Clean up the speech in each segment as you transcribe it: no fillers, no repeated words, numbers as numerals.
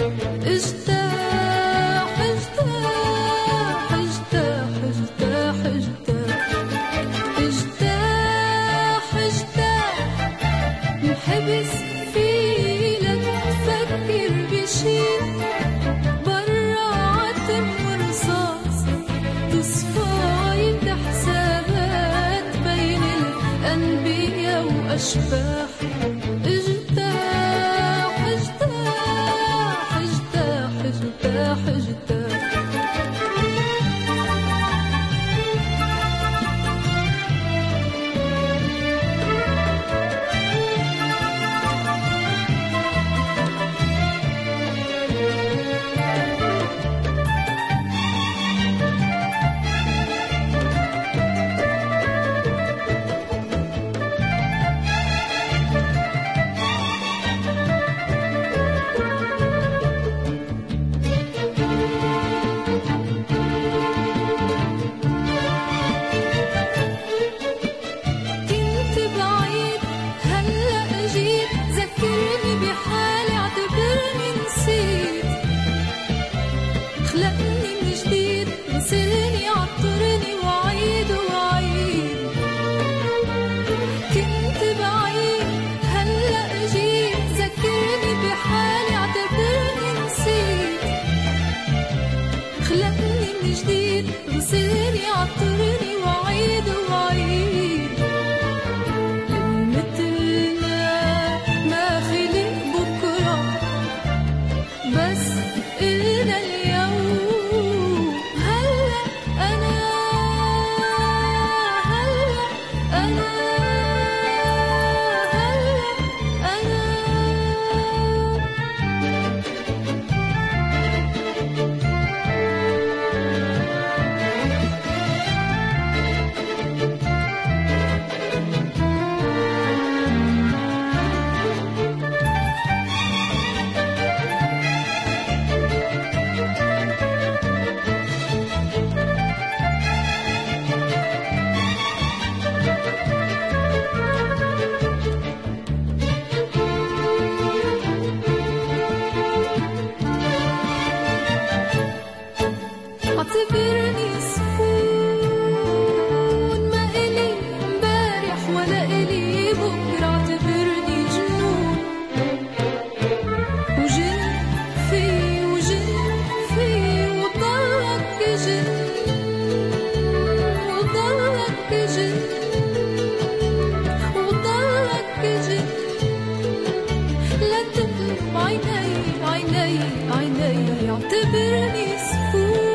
اجتاح اجتاح اجتاح اجتاح اجتاح اجتاح انحبس فيلك تفكر بشي برا عتم ورصاص تصفايد حسابات بين الأنبياء وأشباح اجتاح اجتاح اجتاح اجتاح اجتاح غسلني عطرني وعيد وعيد مثلنا ما خلق بكرة بس إلنا اليوم هلأ أنا هلأ أنا هلأ اعتبرني سكون ما إلي امبارح ولا إلي بكرة اعتبرني جنون وجن في وضلك جن وضلك جن وضلك جن لا تقلب عيني عيني عيني اعتبرني سكون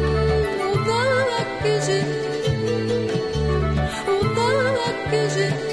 وضلك جن